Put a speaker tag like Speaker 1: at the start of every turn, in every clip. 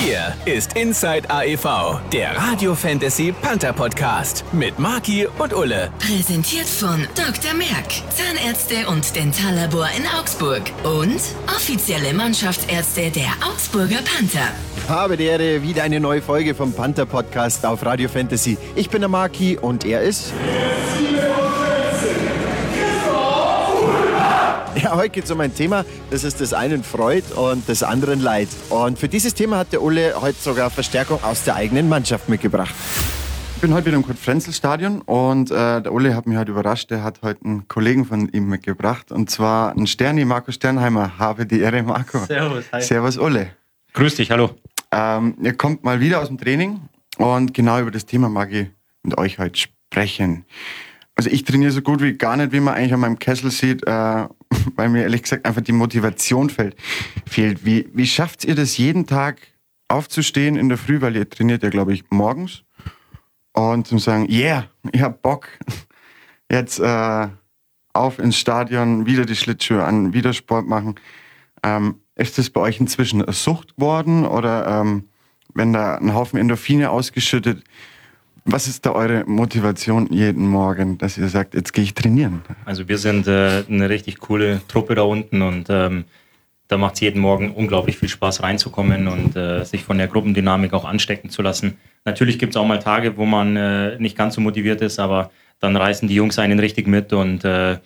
Speaker 1: Hier ist Inside AEV, der Radio Fantasy Panther Podcast mit Maki und Ulle.
Speaker 2: Präsentiert von Dr. Merck, Zahnärzte und Dentallabor in Augsburg und offizielle Mannschaftsärzte der Augsburger Panther.
Speaker 3: Habe die Ehre, wieder eine neue Folge vom Panther Podcast auf Radio Fantasy. Ich bin der Maki und er ist... Ja, heute geht es um ein Thema, das ist des einen Freud und des anderen Leid. Und für dieses Thema hat der Ulle heute sogar Verstärkung aus der eigenen Mannschaft mitgebracht.
Speaker 4: Ich bin heute wieder im Kurt-Frenzel-Stadion und der Ulle hat mich heute überrascht. Der hat heute einen Kollegen von ihm mitgebracht und zwar einen Sterni, Marco Sternheimer. Habe die Ehre, Marco.
Speaker 5: Servus, hi.
Speaker 4: Servus, Ulle.
Speaker 5: Grüß dich, hallo.
Speaker 4: Ihr kommt mal wieder aus dem Training und genau über das Thema mag ich mit euch heute sprechen. Also ich trainiere so gut wie gar nicht, wie man eigentlich an meinem Kessel sieht, weil mir ehrlich gesagt einfach die Motivation fehlt. Wie schafft ihr das jeden Tag aufzustehen in der Früh, weil ihr trainiert ja, glaube ich, morgens und zu sagen, yeah, ich hab Bock, jetzt auf ins Stadion, wieder die Schlittschuhe an, wieder Sport machen. Ist das bei euch inzwischen eine Sucht geworden oder wenn da ein Haufen Endorphine ausgeschüttet? Was ist da eure Motivation jeden Morgen, dass ihr sagt, jetzt gehe ich trainieren?
Speaker 5: Also wir sind eine richtig coole Truppe da unten und da macht es jeden Morgen unglaublich viel Spaß reinzukommen und sich von der Gruppendynamik auch anstecken zu lassen. Natürlich gibt es auch mal Tage, wo man nicht ganz so motiviert ist, aber dann reißen die Jungs einen richtig mit und da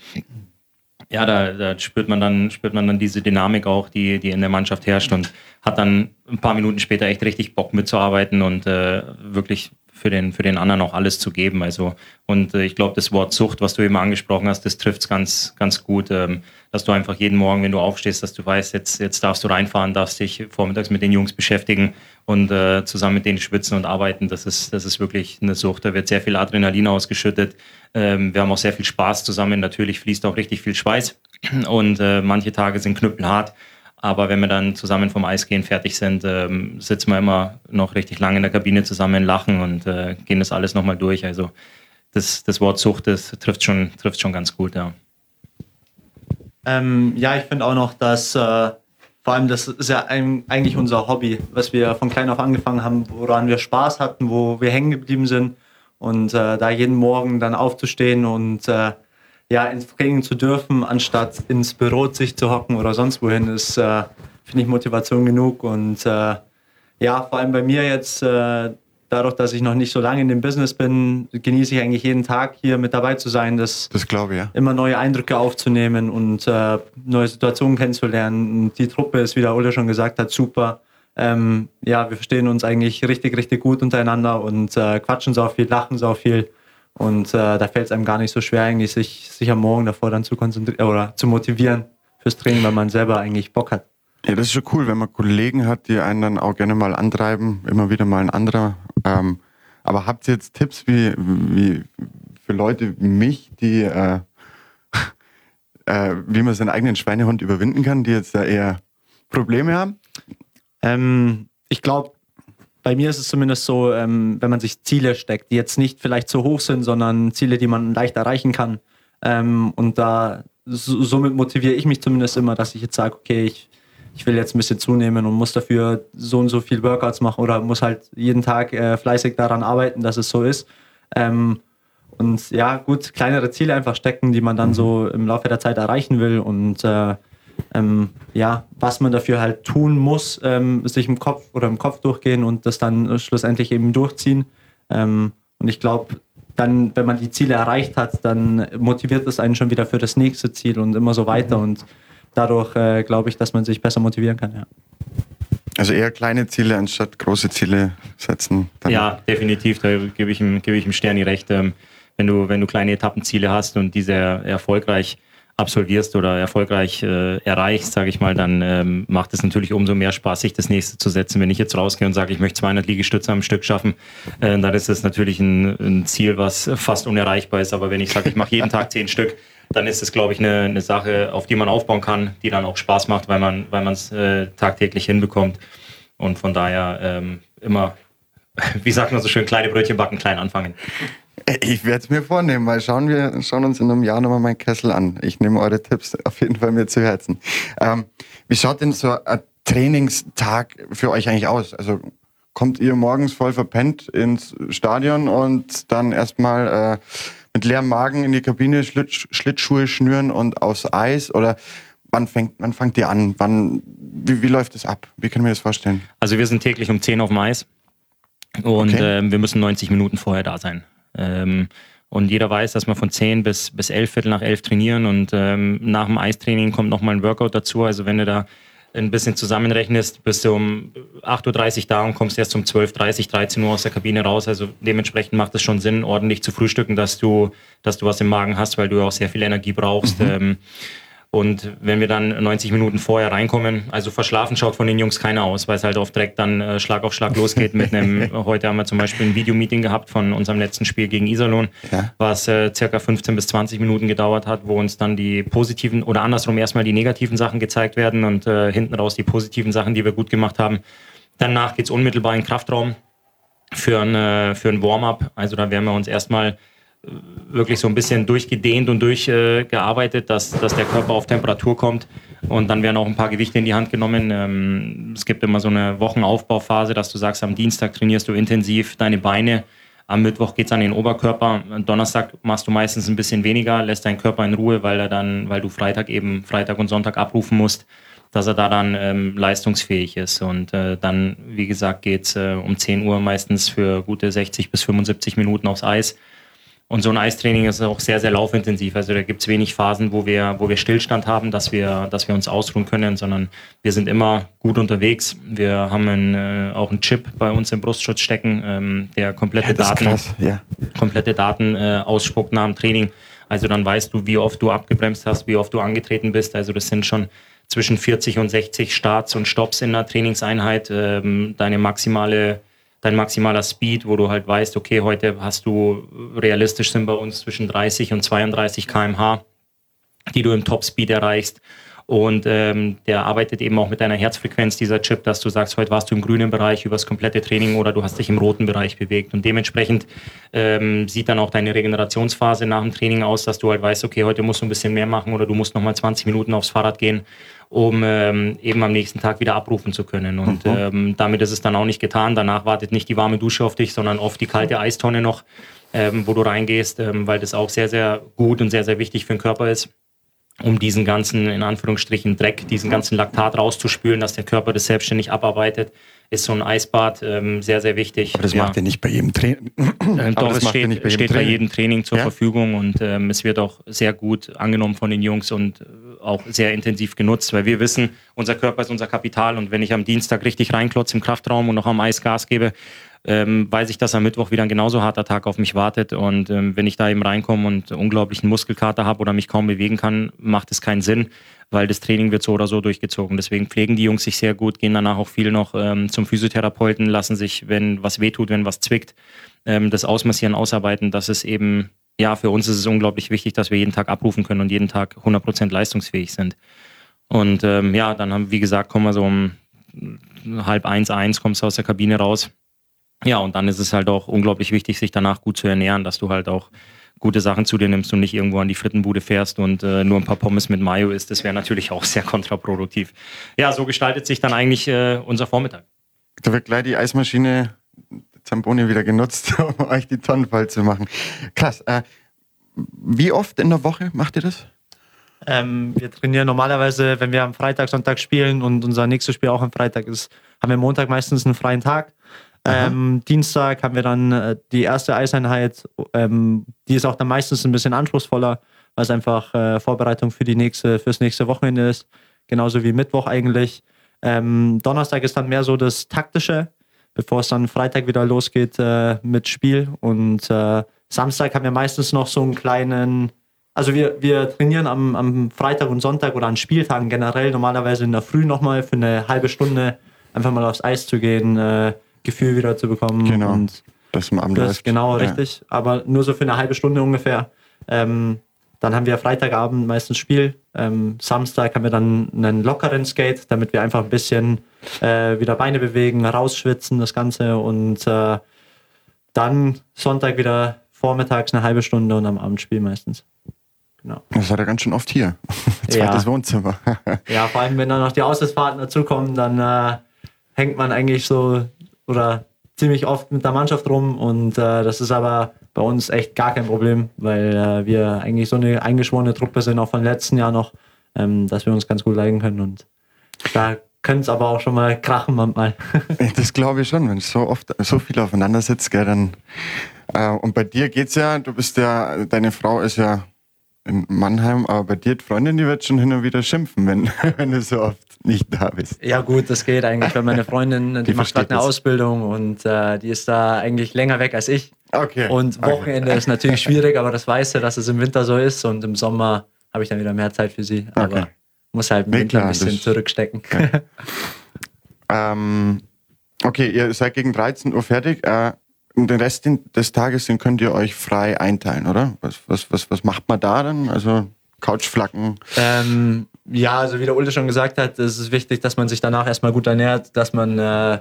Speaker 5: spürt man dann diese Dynamik auch, die in der Mannschaft herrscht und hat dann ein paar Minuten später echt richtig Bock mitzuarbeiten und wirklich für den anderen auch alles zu geben. Also, und ich glaube, das Wort Sucht, was du eben angesprochen hast, das trifft es ganz, ganz gut, dass du einfach jeden Morgen, wenn du aufstehst, dass du weißt, jetzt darfst du reinfahren, darfst dich vormittags mit den Jungs beschäftigen und zusammen mit denen schwitzen und arbeiten. Das ist wirklich eine Sucht. Da wird sehr viel Adrenalin ausgeschüttet. Wir haben auch sehr viel Spaß zusammen. Natürlich fließt auch richtig viel Schweiß und manche Tage sind knüppelhart. Aber wenn wir dann zusammen vom Eis gehen, fertig sind, sitzen wir immer noch richtig lange in der Kabine zusammen, lachen und gehen das alles nochmal durch. Also das Wort Sucht, das trifft schon ganz gut, ja.
Speaker 6: Ich finde auch noch, dass vor allem das ist ja eigentlich unser Hobby, was wir von klein auf angefangen haben, woran wir Spaß hatten, wo wir hängen geblieben sind. Und da jeden Morgen dann aufzustehen und ins Training zu dürfen, anstatt ins Büro sich zu hocken oder sonst wohin, ist, finde ich, Motivation genug. Und vor allem bei mir jetzt, dadurch, dass ich noch nicht so lange in dem Business bin, genieße ich eigentlich jeden Tag hier mit dabei zu sein, das glaube ich, ja. Immer neue Eindrücke aufzunehmen und neue Situationen kennenzulernen. Und die Truppe ist, wie der Ulle schon gesagt hat, super. Wir verstehen uns eigentlich richtig, richtig gut untereinander und quatschen so viel, lachen so viel. Und da fällt es einem gar nicht so schwer, eigentlich sich am Morgen davor dann zu konzentrieren oder zu motivieren fürs Training, weil man selber eigentlich Bock hat.
Speaker 4: Ja, das ist schon cool, wenn man Kollegen hat, die einen dann auch gerne mal antreiben, immer wieder mal ein anderer. Aber habt ihr jetzt Tipps wie für Leute wie mich, die wie man seinen eigenen Schweinehund überwinden kann, die jetzt da eher Probleme haben?
Speaker 6: Ich glaube, bei mir ist es zumindest so, wenn man sich Ziele steckt, die jetzt nicht vielleicht zu hoch sind, sondern Ziele, die man leicht erreichen kann. Und da somit motiviere ich mich zumindest immer, dass ich jetzt sage, okay, ich will jetzt ein bisschen zunehmen und muss dafür so und so viel Workouts machen oder muss halt jeden Tag fleißig daran arbeiten, dass es so ist. Und ja, gut, kleinere Ziele einfach stecken, die man dann so im Laufe der Zeit erreichen will und was man dafür halt tun muss, sich im Kopf durchgehen und das dann schlussendlich eben durchziehen. Und ich glaube, dann, wenn man die Ziele erreicht hat, dann motiviert es einen schon wieder für das nächste Ziel und immer so weiter. Und dadurch glaube ich, dass man sich besser motivieren kann. Ja.
Speaker 4: Also eher kleine Ziele anstatt große Ziele setzen.
Speaker 5: Ja, definitiv. Da gebe ich ihm Sterni recht. Wenn du kleine Etappenziele hast und diese erfolgreich absolvierst oder erfolgreich erreichst, sage ich mal, dann macht es natürlich umso mehr Spaß, sich das nächste zu setzen. Wenn ich jetzt rausgehe und sage, ich möchte 200 Liegestütze am Stück schaffen, dann ist das natürlich ein Ziel, was fast unerreichbar ist. Aber wenn ich sage, ich mache jeden Tag 10 Stück, dann ist es, glaube ich, eine Sache, auf die man aufbauen kann, die dann auch Spaß macht, weil man es tagtäglich hinbekommt. Und von daher immer, wie sagt man so schön, kleine Brötchen backen, klein anfangen.
Speaker 4: Ich werde es mir vornehmen, weil schauen uns in einem Jahr nochmal meinen Kessel an. Ich nehme eure Tipps auf jeden Fall mir zu Herzen. Wie schaut denn so ein Trainingstag für euch eigentlich aus? Also kommt ihr morgens voll verpennt ins Stadion und dann erstmal mit leerem Magen in die Kabine, Schlittschuhe schnüren und aufs Eis? Oder wann fangt ihr an? Wie läuft es ab? Wie können wir das vorstellen?
Speaker 5: Also wir sind täglich um 10 auf dem Eis und wir müssen 90 Minuten vorher da sein. Und jeder weiß, dass wir von 10 bis 11, Viertel nach 11 trainieren und nach dem Eistraining kommt nochmal ein Workout dazu. Also wenn du da ein bisschen zusammenrechnest, bist du um 8.30 Uhr da und kommst erst um 12.30 13 Uhr aus der Kabine raus. Also dementsprechend macht es schon Sinn, ordentlich zu frühstücken, dass du was im Magen hast, weil du auch sehr viel Energie brauchst. Und wenn wir dann 90 Minuten vorher reinkommen, also verschlafen schaut von den Jungs keiner aus, weil es halt oft direkt dann Schlag auf Schlag losgeht mit einem, heute haben wir zum Beispiel ein Videomeeting gehabt von unserem letzten Spiel gegen Iserlohn, was circa 15 bis 20 Minuten gedauert hat, wo uns dann die positiven oder andersrum erstmal die negativen Sachen gezeigt werden und hinten raus die positiven Sachen, die wir gut gemacht haben. Danach geht's unmittelbar in den Kraftraum für ein Warm-up, also da werden wir uns erstmal wirklich so ein bisschen durchgedehnt und durchgearbeitet, dass der Körper auf Temperatur kommt und dann werden auch ein paar Gewichte in die Hand genommen. Es gibt immer so eine Wochenaufbauphase, dass du sagst, am Dienstag trainierst du intensiv deine Beine, am Mittwoch geht's an den Oberkörper, am Donnerstag machst du meistens ein bisschen weniger, lässt deinen Körper in Ruhe, weil du Freitag und Sonntag abrufen musst, dass er da dann leistungsfähig ist und dann, wie gesagt, geht's um 10 Uhr meistens für gute 60 bis 75 Minuten aufs Eis. Und so ein Eistraining ist auch sehr, sehr laufintensiv. Also da gibt es wenig Phasen, wo wir Stillstand haben, dass wir uns ausruhen können, sondern wir sind immer gut unterwegs. Wir haben auch einen Chip bei uns im Brustschutz stecken, der komplette Daten ausspuckt nach dem Training. Also dann weißt du, wie oft du abgebremst hast, wie oft du angetreten bist. Also das sind schon zwischen 40 und 60 Starts und Stopps in der Trainingseinheit. Dein maximaler Speed, wo du halt weißt, okay, heute hast du, realistisch sind bei uns zwischen 30 und 32 km/h, die du im Top-Speed erreichst. Und der arbeitet eben auch mit deiner Herzfrequenz, dieser Chip, dass du sagst, heute warst du im grünen Bereich über das komplette Training oder du hast dich im roten Bereich bewegt. Und dementsprechend sieht dann auch deine Regenerationsphase nach dem Training aus, dass du halt weißt, okay, heute musst du ein bisschen mehr machen oder du musst nochmal 20 Minuten aufs Fahrrad gehen, um eben am nächsten Tag wieder abrufen zu können. Und damit ist es dann auch nicht getan. Danach wartet nicht die warme Dusche auf dich, sondern oft die kalte Eistonne noch, wo du reingehst, weil das auch sehr, sehr gut und sehr, sehr wichtig für den Körper ist, um diesen ganzen, in Anführungsstrichen, Dreck, diesen ganzen Laktat rauszuspülen, dass der Körper das selbstständig abarbeitet, ist so ein Eisbad sehr, sehr wichtig.
Speaker 4: Aber das macht ihr nicht bei jedem Training.
Speaker 5: Doch, es steht bei jedem Training zur Verfügung und es wird auch sehr gut angenommen von den Jungs und auch sehr intensiv genutzt, weil wir wissen, unser Körper ist unser Kapital und wenn ich am Dienstag richtig reinklotze im Kraftraum und noch am Eis Gas gebe, weiß ich, dass am Mittwoch wieder ein genauso harter Tag auf mich wartet und wenn ich da eben reinkomme und unglaublichen Muskelkater habe oder mich kaum bewegen kann, macht es keinen Sinn, weil das Training wird so oder so durchgezogen. Deswegen pflegen die Jungs sich sehr gut, gehen danach auch viel noch zum Physiotherapeuten, lassen sich, wenn was wehtut, wenn was zwickt, das Ausmassieren, Ausarbeiten. Das ist eben, ja, für uns ist es unglaublich wichtig, dass wir jeden Tag abrufen können und jeden Tag 100% leistungsfähig sind. Und dann haben, wie gesagt, kommen wir so um 12:30, kommst du aus der Kabine raus. Ja, und dann ist es halt auch unglaublich wichtig, sich danach gut zu ernähren, dass du halt auch gute Sachen zu dir nimmst und nicht irgendwo an die Frittenbude fährst und nur ein paar Pommes mit Mayo isst. Das wäre natürlich auch sehr kontraproduktiv. Ja, so gestaltet sich dann eigentlich unser Vormittag.
Speaker 4: Da wird gleich die Eismaschine Zamboni wieder genutzt, um euch die Tonnen voll zu machen. Krass. Wie oft in der Woche macht ihr das?
Speaker 6: Wir trainieren normalerweise, wenn wir am Freitag, Sonntag spielen und unser nächstes Spiel auch am Freitag ist, haben wir Montag meistens einen freien Tag. Dienstag haben wir dann die erste Eiseinheit, die ist auch dann meistens ein bisschen anspruchsvoller, weil es einfach Vorbereitung fürs nächste Wochenende ist, genauso wie Mittwoch eigentlich. Donnerstag ist dann mehr so das Taktische, bevor es dann Freitag wieder losgeht mit Spiel und Samstag haben wir meistens noch so einen kleinen, also wir trainieren am Freitag und Sonntag oder an Spieltagen generell normalerweise in der Früh nochmal für eine halbe Stunde einfach mal aufs Eis zu gehen, Gefühl wieder zu bekommen.
Speaker 4: Genau,
Speaker 6: und
Speaker 4: dass man
Speaker 6: das genau, richtig. Aber nur so für eine halbe Stunde ungefähr. Dann haben wir Freitagabend meistens Spiel. Samstag haben wir dann einen lockeren Skate, damit wir einfach ein bisschen wieder Beine bewegen, rausschwitzen, das Ganze. Und dann Sonntag wieder vormittags eine halbe Stunde und am Abend Spiel meistens. Genau.
Speaker 4: Das war ja ganz schön oft hier. Zweites Wohnzimmer.
Speaker 6: Ja, vor allem, wenn dann noch die Auswärtsfahrten dazukommen, dann hängt man eigentlich so oder ziemlich oft mit der Mannschaft rum und das ist aber bei uns echt gar kein Problem, weil wir eigentlich so eine eingeschworene Truppe sind, auch von letzten Jahr noch, dass wir uns ganz gut leiden können und da können es aber auch schon mal krachen manchmal.
Speaker 4: Das glaube ich schon, wenn so oft so viel aufeinander sitzt, gell, dann und bei dir geht's ja, deine Frau ist ja in Mannheim, aber bei dir, die Freundin, die wird schon hin und wieder schimpfen, wenn du so oft nicht da bist.
Speaker 6: Ja gut, das geht eigentlich, weil meine Freundin, die macht gerade eine Ausbildung und die ist da eigentlich länger weg als ich.
Speaker 4: Okay.
Speaker 6: Und Wochenende ist natürlich schwierig, aber das weiß sie, dass es im Winter so ist und im Sommer habe ich dann wieder mehr Zeit für sie. Aber muss halt im Winter ein bisschen zurückstecken.
Speaker 4: Ja. Okay, ihr seid gegen 13 Uhr fertig. Den Rest des Tages, den könnt ihr euch frei einteilen, oder? Was macht man da dann? Also Couchflacken?
Speaker 6: Ja, also wie der Ulle schon gesagt hat, es ist wichtig, dass man sich danach erstmal gut ernährt, dass man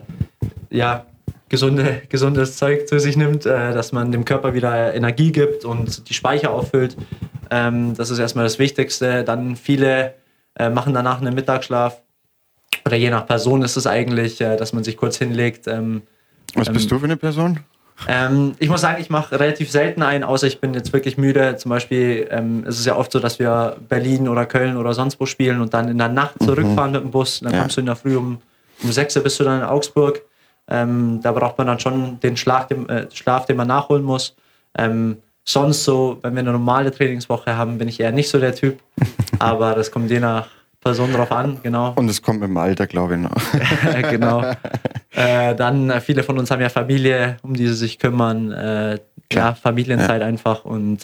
Speaker 6: gesundes Zeug zu sich nimmt, dass man dem Körper wieder Energie gibt und die Speicher auffüllt. Das ist erstmal das Wichtigste. Dann viele machen danach einen Mittagsschlaf. Oder je nach Person ist es eigentlich, dass man sich kurz hinlegt.
Speaker 4: Was bist du für eine Person?
Speaker 6: Ich muss sagen, ich mache relativ selten einen, außer ich bin jetzt wirklich müde. Zum Beispiel ist es ja oft so, dass wir Berlin oder Köln oder sonst wo spielen und dann in der Nacht zurückfahren mit dem Bus. Dann kommst du in der Früh um 6 Uhr bist du dann in Augsburg. Da braucht man dann schon den Schlaf, den man nachholen muss. Sonst so, wenn wir eine normale Trainingswoche haben, bin ich eher nicht so der Typ. Aber das kommt je nach Person drauf an, genau.
Speaker 4: Und es kommt mit dem Alter, glaube ich, noch.
Speaker 6: Genau. Dann viele von uns haben ja Familie, um die sie sich kümmern. Familienzeit einfach. Und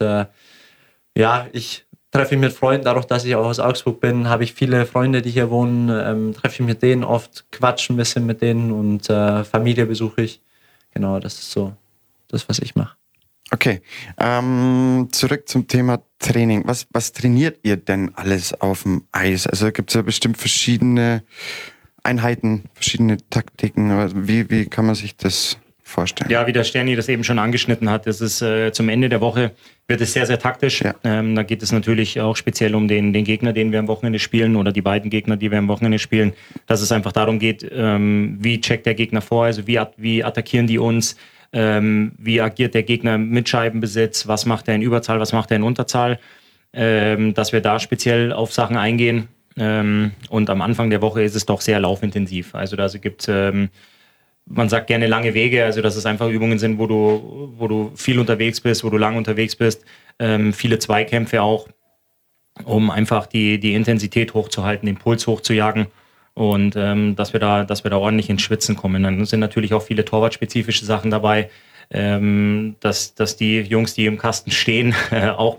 Speaker 6: ich treffe mich mit Freunden, dadurch, dass ich auch aus Augsburg bin, habe ich viele Freunde, die hier wohnen, treffe ich mit denen oft, quatsche ein bisschen mit denen und Familie besuche ich. Genau, das ist so das, was ich mache.
Speaker 4: Okay, zurück zum Thema Training. Was trainiert ihr denn alles auf dem Eis? Also gibt es ja bestimmt verschiedene Einheiten, verschiedene Taktiken. Wie kann man sich das vorstellen?
Speaker 5: Ja, wie der Sterni das eben schon angeschnitten hat, das ist zum Ende der Woche wird es sehr, sehr taktisch.
Speaker 4: Ja.
Speaker 5: Da geht es natürlich auch speziell um den Gegner, den wir am Wochenende spielen oder die beiden Gegner, die wir am Wochenende spielen, dass es einfach darum geht, wie checkt der Gegner vor, also wie attackieren die uns, wie agiert der Gegner mit Scheibenbesitz, was macht er in Überzahl, was macht er in Unterzahl, dass wir da speziell auf Sachen eingehen. Und am Anfang der Woche ist es doch sehr laufintensiv. Also da gibt es, man sagt gerne lange Wege, also dass es einfach Übungen sind, wo du viel unterwegs bist, wo du lang unterwegs bist, viele Zweikämpfe auch, um einfach die Intensität hochzuhalten, den Puls hochzujagen. Und dass wir da ordentlich ins Schwitzen kommen. Dann sind natürlich auch viele torwartspezifische Sachen dabei, dass die Jungs, die im Kasten stehen, auch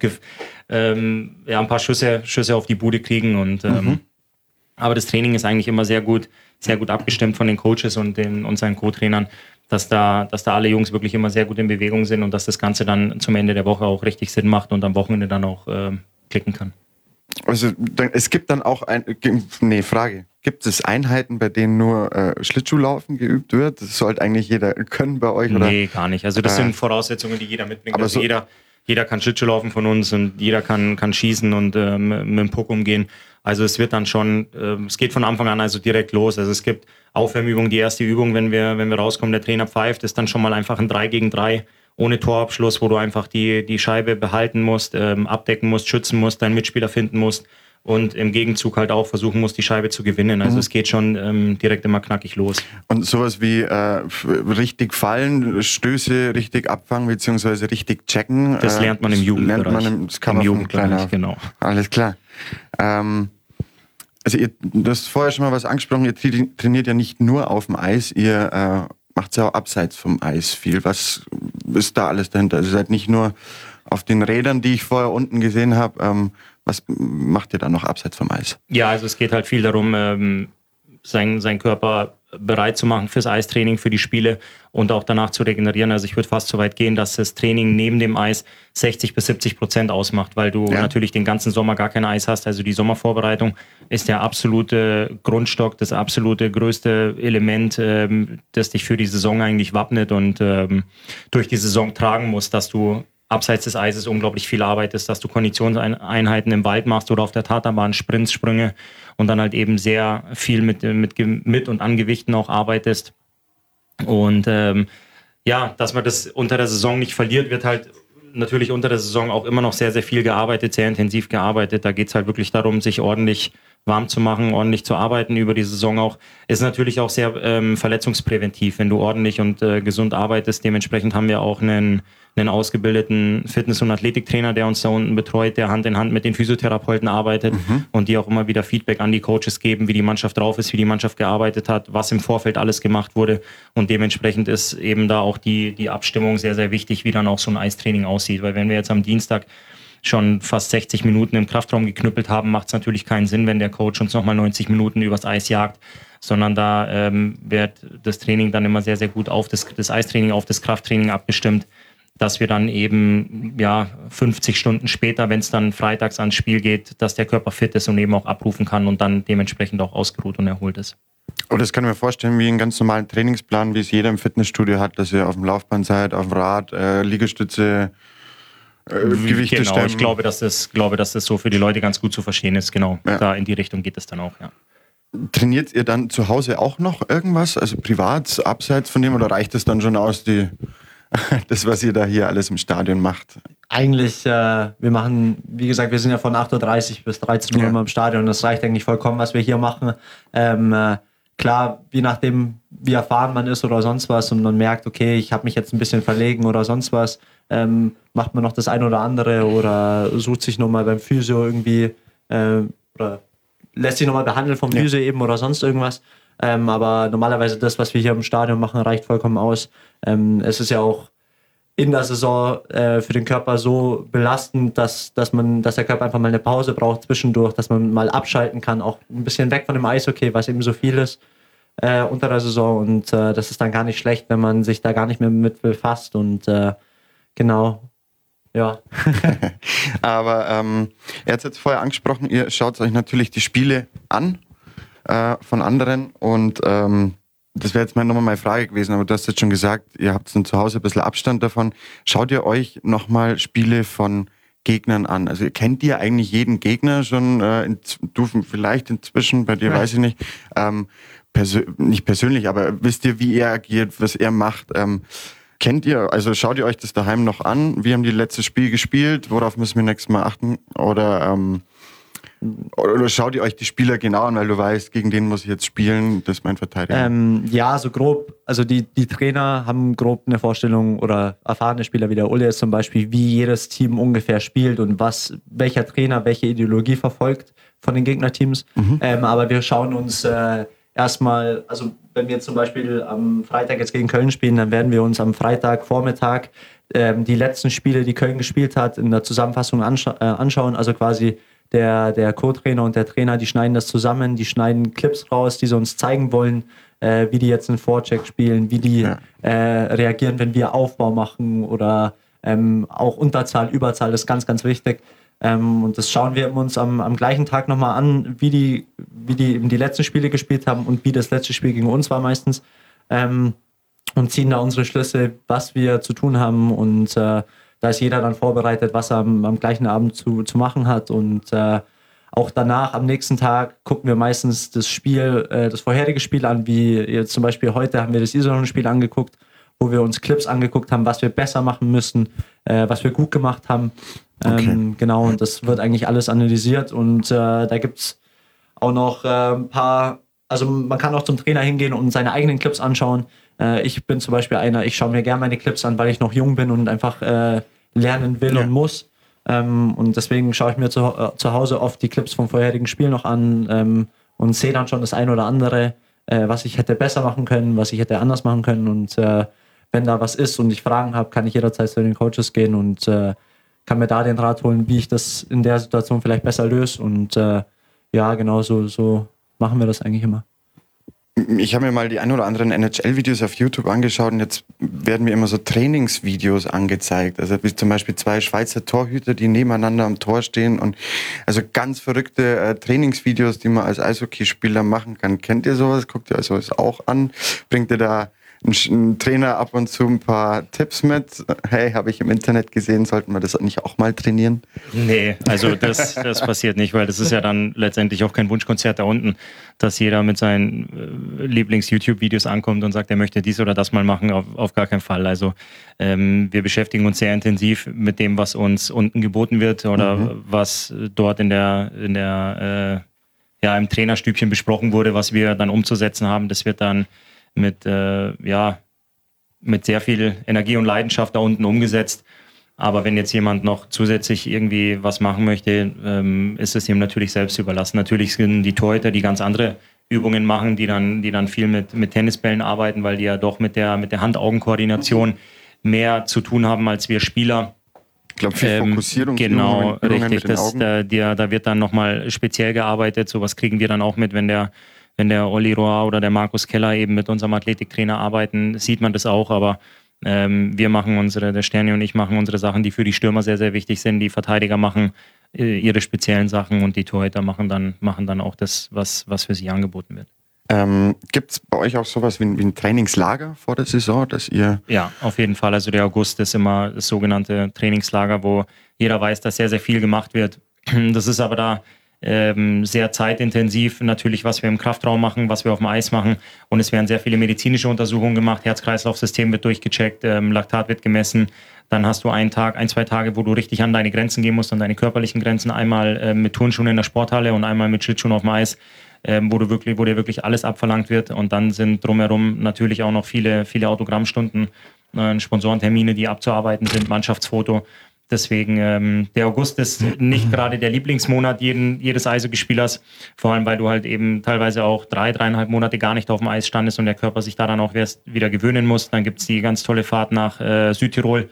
Speaker 5: ein paar Schüsse auf die Bude kriegen. Und aber das Training ist eigentlich immer sehr gut abgestimmt von den Coaches und seinen Co-Trainern, dass da alle Jungs wirklich immer sehr gut in Bewegung sind und dass das Ganze dann zum Ende der Woche auch richtig Sinn macht und am Wochenende dann auch klicken kann.
Speaker 4: Also es gibt dann auch gibt es Einheiten, bei denen nur Schlittschuhlaufen geübt wird? Das sollte eigentlich jeder können bei euch, oder? Nee,
Speaker 5: gar nicht. Also das sind Voraussetzungen, die jeder mitbringt. Also jeder kann Schlittschuhlaufen von uns und jeder kann schießen und mit dem Puck umgehen. Also es wird dann schon, es geht von Anfang an also direkt los. Also es gibt Aufwärmübungen, die erste Übung, wenn wir rauskommen, der Trainer pfeift, ist dann schon mal einfach ein 3 gegen 3 ohne Torabschluss, wo du einfach die Scheibe behalten musst, abdecken musst, schützen musst, deinen Mitspieler finden musst und im Gegenzug halt auch versuchen musst, die Scheibe zu gewinnen. Also es geht schon direkt immer knackig los.
Speaker 4: Und sowas wie richtig fallen, Stöße richtig abfangen beziehungsweise richtig checken.
Speaker 5: Das lernt man im Jugendbereich.
Speaker 4: Das kann man Jugendbereich, genau. Alles klar. Also du hast vorher schon mal was angesprochen, ihr trainiert ja nicht nur auf dem Eis, ihr macht es ja auch abseits vom Eis viel. Was ist da alles dahinter? Also ihr seid nicht nur auf den Rädern, die ich vorher unten gesehen habe. Was macht ihr da noch abseits vom Eis?
Speaker 5: Ja, also es geht halt viel darum, seinen Körper bereit zu machen fürs Eistraining, für die Spiele und auch danach zu regenerieren. Also ich würde fast so weit gehen, dass das Training neben dem Eis 60-70% ausmacht, weil du natürlich den ganzen Sommer gar kein Eis hast. Also die Sommervorbereitung ist der absolute Grundstock, das absolute größte Element, das dich für die Saison eigentlich wappnet und durch die Saison tragen muss, dass du abseits des Eises unglaublich viel arbeitest, dass du Konditionseinheiten im Wald machst oder auf der Tatanbahn, Sprints, Sprünge und dann halt eben sehr viel mit und an Gewichten auch arbeitest. Und dass man das unter der Saison nicht verliert, wird halt natürlich unter der Saison auch immer noch sehr, sehr viel gearbeitet, sehr intensiv gearbeitet. Da geht es halt wirklich darum, sich ordentlich warm zu machen, ordentlich zu arbeiten über die Saison auch. Ist natürlich auch sehr verletzungspräventiv, wenn du ordentlich und gesund arbeitest. Dementsprechend haben wir auch einen ausgebildeten Fitness- und Athletiktrainer, der uns da unten betreut, der Hand in Hand mit den Physiotherapeuten arbeitet und die auch immer wieder Feedback an die Coaches geben, wie die Mannschaft drauf ist, wie die Mannschaft gearbeitet hat, was im Vorfeld alles gemacht wurde. Und dementsprechend ist eben da auch die Abstimmung sehr, sehr wichtig, wie dann auch so ein Eistraining aussieht. Weil wenn wir jetzt am Dienstag schon fast 60 Minuten im Kraftraum geknüppelt haben, macht es natürlich keinen Sinn, wenn der Coach uns nochmal 90 Minuten übers Eis jagt, sondern da wird das Training dann immer sehr, sehr gut auf das Eistraining, auf das Krafttraining abgestimmt, dass wir dann eben 50 Stunden später, wenn es dann freitags ans Spiel geht, dass der Körper fit ist und eben auch abrufen kann und dann dementsprechend auch ausgeruht und erholt ist.
Speaker 4: Und das kann ich mir vorstellen wie einen ganz normalen Trainingsplan, wie es jeder im Fitnessstudio hat, dass ihr auf dem Laufband seid, auf dem Rad, Liegestütze, Gewichte
Speaker 5: genau,
Speaker 4: stemmen.
Speaker 5: Ich glaube, dass das so für die Leute ganz gut zu verstehen ist. Genau, Da in die Richtung geht es dann auch, ja.
Speaker 4: Trainiert ihr dann zu Hause auch noch irgendwas, also privat, abseits von dem, oder reicht es dann schon aus, das, was ihr da hier alles im Stadion macht?
Speaker 6: Eigentlich, wir machen, wie gesagt, wir sind ja von 8.30 Uhr bis 13 Uhr immer im Stadion. Das reicht eigentlich vollkommen, was wir hier machen. Klar, je nachdem, wie erfahren man ist oder sonst was und man merkt, okay, ich habe mich jetzt ein bisschen verlegen oder sonst was, macht man noch das eine oder andere oder sucht sich nochmal beim Physio irgendwie oder lässt sich nochmal behandeln vom Physio eben oder sonst irgendwas. Aber normalerweise das, was wir hier im Stadion machen, reicht vollkommen aus. Es ist ja auch in der Saison für den Körper so belastend, dass der Körper einfach mal eine Pause braucht zwischendurch, dass man mal abschalten kann, auch ein bisschen weg von dem Eishockey, was eben so viel ist unter der Saison. Und das ist dann gar nicht schlecht, wenn man sich da gar nicht mehr mit befasst. Und genau, ja.
Speaker 4: Aber er hat es jetzt vorher angesprochen, ihr schaut euch natürlich die Spiele an von anderen und das wäre jetzt nochmal meine Frage gewesen, aber du hast jetzt schon gesagt, ihr habt dann zu Hause ein bisschen Abstand davon. Schaut ihr euch nochmal Spiele von Gegnern an? Also kennt ihr eigentlich jeden Gegner schon, du vielleicht inzwischen, bei dir weiß ich nicht, nicht persönlich, aber wisst ihr, wie er agiert, was er macht? Kennt ihr, also schaut ihr euch das daheim noch an? Wie haben die letztes Spiel gespielt? Worauf müssen wir nächstes Mal achten? Oder schaut ihr euch die Spieler genau an, weil du weißt, gegen den muss ich jetzt spielen, das ist mein Verteidiger?
Speaker 6: Ja, so grob. Also die Trainer haben grob eine Vorstellung oder erfahrene Spieler wie der Ulle ist zum Beispiel, wie jedes Team ungefähr spielt und welcher Trainer welche Ideologie verfolgt von den Gegnerteams. Aber wir schauen uns erstmal, also wenn wir zum Beispiel am Freitag jetzt gegen Köln spielen, dann werden wir uns am Freitagvormittag die letzten Spiele, die Köln gespielt hat, in der Zusammenfassung anschauen. Also quasi der Co-Trainer und der Trainer, die schneiden das zusammen, die schneiden Clips raus, die sie uns zeigen wollen, wie die jetzt einen Vorcheck spielen, wie die reagieren, wenn wir Aufbau machen oder auch Unterzahl, Überzahl ist ganz, ganz wichtig. Und das schauen wir uns am gleichen Tag nochmal an, wie die eben die letzten Spiele gespielt haben und wie das letzte Spiel gegen uns war meistens. Und ziehen da unsere Schlüsse, was wir zu tun haben und da ist jeder dann vorbereitet, was er am gleichen Abend zu machen hat. Und auch danach, am nächsten Tag, gucken wir meistens das vorherige Spiel an, wie jetzt zum Beispiel heute haben wir das Iserlohn-Spiel angeguckt, wo wir uns Clips angeguckt haben, was wir besser machen müssen, was wir gut gemacht haben. Okay. Genau, und das wird eigentlich alles analysiert. Und da gibt es auch noch ein paar, also man kann auch zum Trainer hingehen und seine eigenen Clips anschauen. Ich bin zum Beispiel ich schaue mir gerne meine Clips an, weil ich noch jung bin und einfach lernen will und muss. Und deswegen schaue ich mir zu Hause oft die Clips vom vorherigen Spiel noch an und sehe dann schon das ein oder andere, was ich hätte besser machen können, was ich hätte anders machen können. Und wenn da was ist und ich Fragen habe, kann ich jederzeit zu den Coaches gehen und kann mir da den Rat holen, wie ich das in der Situation vielleicht besser löse. Und ja, genau so machen wir das eigentlich immer.
Speaker 4: Ich habe mir mal die ein oder anderen NHL-Videos auf YouTube angeschaut und jetzt werden mir immer so Trainingsvideos angezeigt. Also wie zum Beispiel 2 Schweizer Torhüter, die nebeneinander am Tor stehen und also ganz verrückte Trainingsvideos, die man als Eishockeyspieler machen kann. Kennt ihr sowas? Guckt ihr sowas auch an? Bringt ihr da ein Trainer ab und zu ein paar Tipps mit. Hey, habe ich im Internet gesehen, sollten wir das nicht auch mal trainieren?
Speaker 5: Nee, also das passiert nicht, weil das ist ja dann letztendlich auch kein Wunschkonzert da unten, dass jeder mit seinen Lieblings-YouTube-Videos ankommt und sagt, er möchte dies oder das mal machen, auf gar keinen Fall. Also wir beschäftigen uns sehr intensiv mit dem, was uns unten geboten wird oder was dort im Trainerstübchen besprochen wurde, was wir dann umzusetzen haben. Das wird dann mit sehr viel Energie und Leidenschaft da unten umgesetzt. Aber wenn jetzt jemand noch zusätzlich irgendwie was machen möchte, ist es ihm natürlich selbst überlassen. Natürlich sind die Torhüter, die ganz andere Übungen machen, die dann viel mit Tennisbällen arbeiten, weil die ja doch mit der Hand-Augen-Koordination mehr zu tun haben als wir Spieler.
Speaker 4: Ich glaube, viel Fokussierung.
Speaker 5: Genau, richtig. Da wird dann nochmal speziell gearbeitet. Sowas kriegen wir dann auch mit, wenn der Olli Rohr oder der Markus Keller eben mit unserem Athletiktrainer arbeiten, sieht man das auch, aber wir machen der Sterni und ich machen unsere Sachen, die für die Stürmer sehr, sehr wichtig sind. Die Verteidiger machen ihre speziellen Sachen und die Torhüter machen dann auch das, was für sie angeboten wird.
Speaker 4: Gibt es bei euch auch sowas wie ein Trainingslager vor der Saison, dass ihr...
Speaker 5: Ja, auf jeden Fall. Also der August ist immer das sogenannte Trainingslager, wo jeder weiß, dass sehr, sehr viel gemacht wird. Das ist aber da sehr zeitintensiv, natürlich, was wir im Kraftraum machen, was wir auf dem Eis machen. Und es werden sehr viele medizinische Untersuchungen gemacht. Herz-Kreislauf-System wird durchgecheckt, Laktat wird gemessen. Dann hast du 2 Tage, wo du richtig an deine Grenzen gehen musst, an deine körperlichen Grenzen. Einmal mit Turnschuhen in der Sporthalle und einmal mit Schlittschuhen auf dem Eis, wo dir wirklich alles abverlangt wird. Und dann sind drumherum natürlich auch noch viele, viele Autogrammstunden, Sponsorentermine, die abzuarbeiten sind, Mannschaftsfoto. Deswegen, der August ist nicht gerade der Lieblingsmonat jedes Eishockeyspielers, vor allem weil du halt eben teilweise auch 3,5 Monate gar nicht auf dem Eis standest und der Körper sich daran auch erst wieder gewöhnen muss. Dann gibt es die ganz tolle Fahrt nach Südtirol,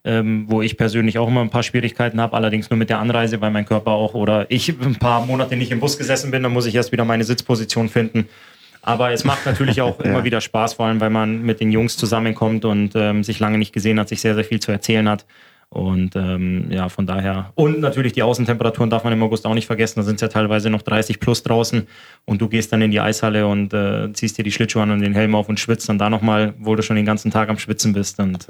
Speaker 5: wo ich persönlich auch immer ein paar Schwierigkeiten habe, allerdings nur mit der Anreise, weil mein Körper auch oder ich ein paar Monate nicht im Bus gesessen bin, dann muss ich erst wieder meine Sitzposition finden. Aber es macht natürlich auch immer wieder Spaß, vor allem weil man mit den Jungs zusammenkommt und sich lange nicht gesehen hat, sich sehr, sehr viel zu erzählen hat. Und von daher. Und natürlich die Außentemperaturen darf man im August auch nicht vergessen. Da sind es ja teilweise noch 30 plus draußen. Und du gehst dann in die Eishalle und ziehst dir die Schlittschuhe an und den Helm auf und schwitzt dann da nochmal, wo du schon den ganzen Tag am Schwitzen bist. Und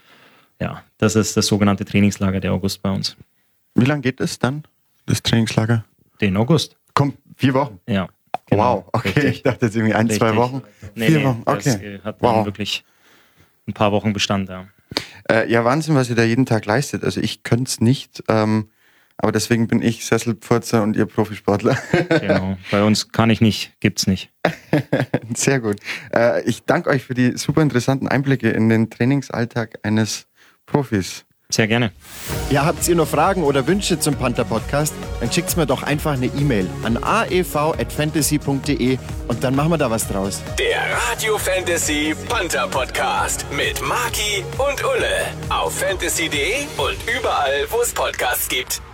Speaker 5: das ist das sogenannte Trainingslager der August bei uns.
Speaker 4: Wie lange geht es dann, das Trainingslager?
Speaker 5: Den August.
Speaker 4: Kommt 4 Wochen?
Speaker 5: Ja.
Speaker 4: Genau. Wow, okay. Richtig. Ich dachte jetzt irgendwie 1-2 Wochen. 4 Wochen, okay.
Speaker 5: Das hat dann wirklich ein paar Wochen Bestand, ja.
Speaker 4: Ja, Wahnsinn, was ihr da jeden Tag leistet. Also ich könnte es nicht, aber deswegen bin ich Sesselpfurzer und ihr Profisportler.
Speaker 5: Genau, bei uns kann ich nicht, gibt's nicht.
Speaker 4: Sehr gut. Ich danke euch für die super interessanten Einblicke in den Trainingsalltag eines Profis.
Speaker 5: Sehr gerne.
Speaker 3: Ja, habt ihr noch Fragen oder Wünsche zum Panther-Podcast? Dann schickt's mir doch einfach eine E-Mail an aev@fantasy.de und dann machen wir da was draus.
Speaker 1: Der Radio Fantasy Panther Podcast mit Maki und Ulle auf fantasy.de und überall, wo es Podcasts gibt.